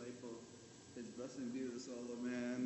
disciple. His blessing be with us all, amen.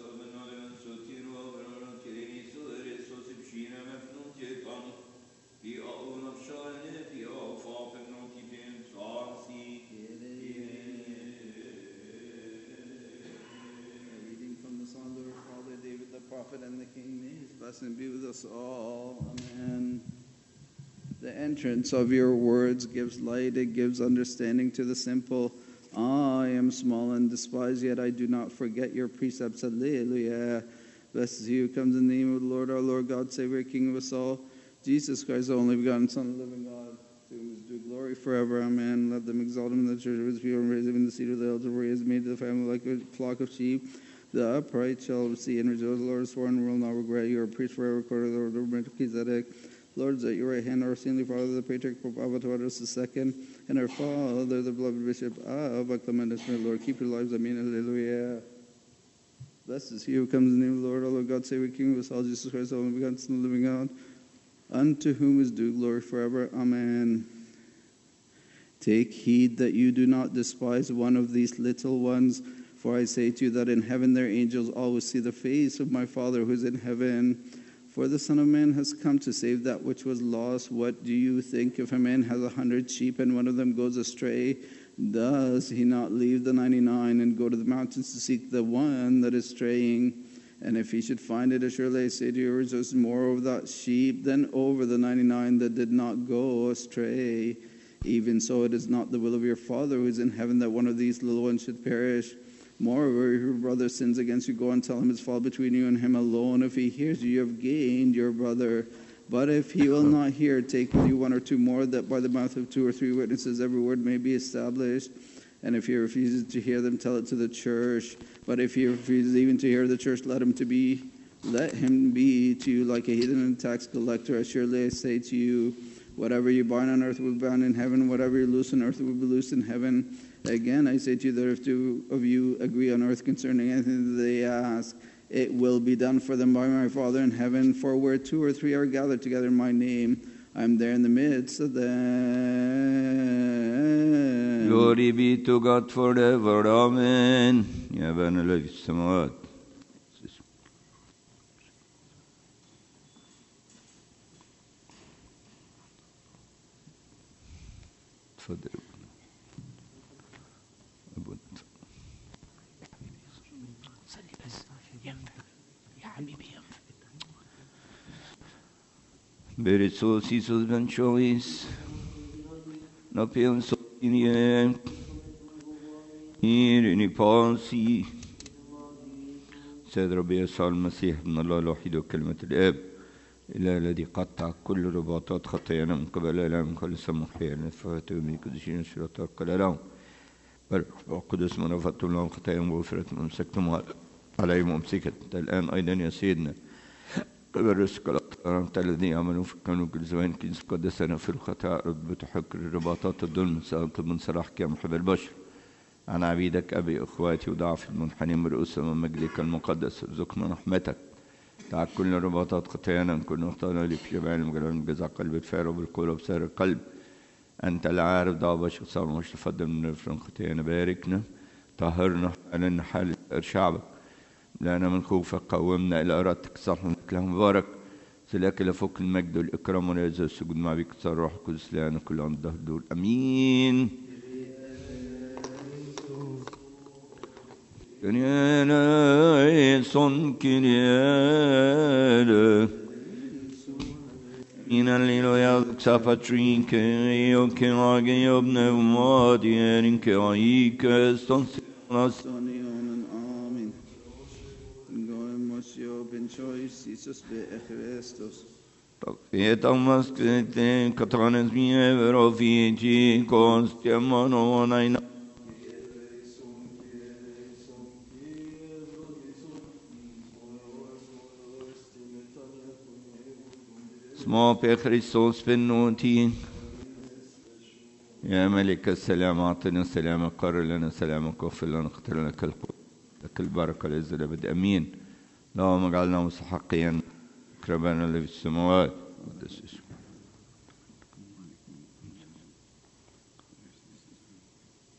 Reading from the Psalm of our Father David the prophet and the King, may his blessing be with us all, amen. The entrance of your words gives light, it gives understanding to the simple. I am small and despised, yet I do not forget your precepts. Hallelujah. Blessed is he who comes in the name of the Lord, our Lord God, Savior, King of us all, Jesus Christ, the only begotten Son of the living God, to whom is due glory forever. Amen. Let them exalt him in the church of his people and raise him in the seat of the elders, where he has made the family like a flock of sheep. The upright shall see and rejoice. The Lord is sworn and will not regret. You are a priest forever, according to the order of Melchizedek. Lords at your right hand, our saintly father, the patriarch Pope Avatarius II, and our father, the beloved Bishop Abba Clementus. May the Lord keep your lives. Amen. Hallelujah. Blessed is he who comes in the name of the Lord, our Lord God, Savior, King of us all, Jesus Christ, the only begotten Son of the living God, unto whom is due glory forever. Amen. Take heed that you do not despise one of these little ones, for I say to you that in heaven their angels always see the face of my Father who is in heaven. For the Son of Man has come to save that which was lost. What do you think? If a man has 100 sheep and one of them goes astray, does he not leave the 99 and go to the mountains to seek the one that is straying? And if he should find it, assuredly I say to you, rejoice more over that sheep than over the 99 that did not go astray. Even so, it is not the will of your Father who is in heaven that one of these little ones should perish. Moreover, if your brother sins against you, go and tell him his fault between you and him alone. If he hears you, you have gained your brother. But if he will not hear, take with you one or two more, that by the mouth of 2 or 3 witnesses every word may be established. And if he refuses to hear them, tell it to the church. But if he refuses even to hear the church, let him be to you like a heathen and tax collector. Assuredly I say to you, whatever you bind on earth will be bound in heaven, whatever you loose on earth will be loosed in heaven. Again, I say to you that if 2 of you agree on earth concerning anything that they ask, it will be done for them by my Father in heaven. For where 2 or 3 are gathered together in my name, I am there in the midst of them. Glory be to God forever. Amen. يا أبانا الذي في السماوات. تفضل. Beresos Isus Benchois, no pienso in إني بانسي سيد ربي يسوع المسيح ابن الله الوحيد وكلمة الآب إله الذي قطع كل رباطات خطايانا من قبل الآلام من كل سم وحيانا فاتوا من قدسين الشرطات قال لهم القدس من رفضتم لهم خطاياهم وغفرت ومسكتم عليهم ومسكت الآن أيضا يا سيدنا قبل رزق الأطهار الذين يعملون في الكون كل زمان كنيسة قدسنا في الخطايا رب تحك الرباطات الظلم سأطلب من صلاحك يا محب البشر عن عبيدك أبي أخواتي وضعف المنحنين برؤوسهم من مجدك المقدس ارزقنا رحمتك تعال كل رباطات خطايانا كل نخطئنا لي في جميع المجالات من جزع قلب الفعل وبالقول وبسائر القلب أنت العارف ضع بشر صار مش تفضل من نفرن خطايانا باركنا طهرنا علينا حال شعبك لنا من خوفك قومنا إلى إرادتك صالحا لك لهم مبارك سلاك إلى فوق المجد والإكرام والعزة والسجود مع بك صار روح القدس لنا كل عن الدهر دول أمين. Kyrie son Kyrie in alleluia xapatrin Kyrie o Kyrie obneumadi in Kyrie son sinas Amen. Goemosio benchois Jesus be Christus. Fietamas Christe Catranes mie vero figi constiamano naina اسمه في خريستوس بالنوتين يا ملك السلام أعطنا السلام قرر لنا سلامك واغفر لنا خطايانا لك البركة والعزة الأبد أمين. اللهم اجعلنا مستحقين ربنا اللي في السماوات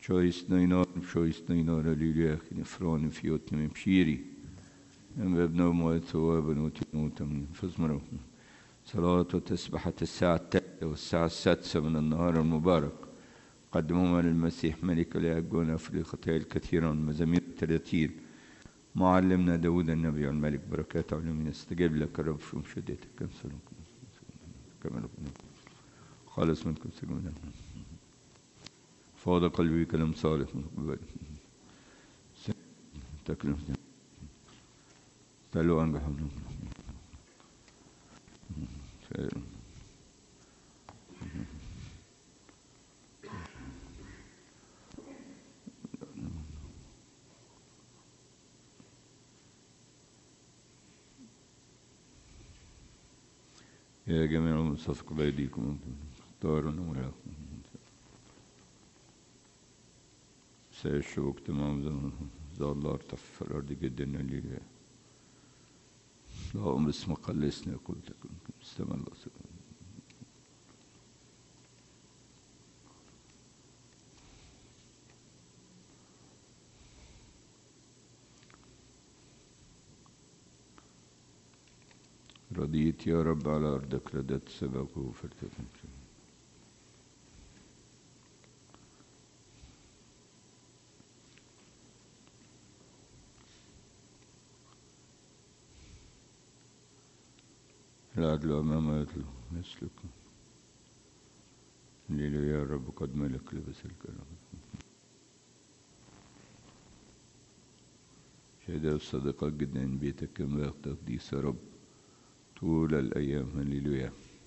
شويس نينار ليلي أخي نفران فيوت من بشيري ابن موت ثوابا وتنوتا من فزمره صلاة وتسبحة الساعة 3 والساعة 6 من النهار المبارك قدمهما للمسيح ملك ليعجونا في الخطايا الكثيرة من مزامير 30 معلمنا داود النبي الملك بركات علوم يستجيب لك الرب في مشدتك كما خالص منكم سجونا فاض قلبي كلام صالح من قبل تكلم تلو أنجح يا جميع المصفق بأيديكم اختاروا ولاكم سيشوك تمام ذا الله ارتفع في الأرض جدا لله اللهم باسم قلسنا قلت لكم استمع الله رضيت يا رب على أرضك ردت سباك وفرتكم العدل أمام يسلك الليل يا رب قد ملك لبس الكرم شهد الصدقاء جدا بيتك كما تقديس يا رب طول الأيام هللويا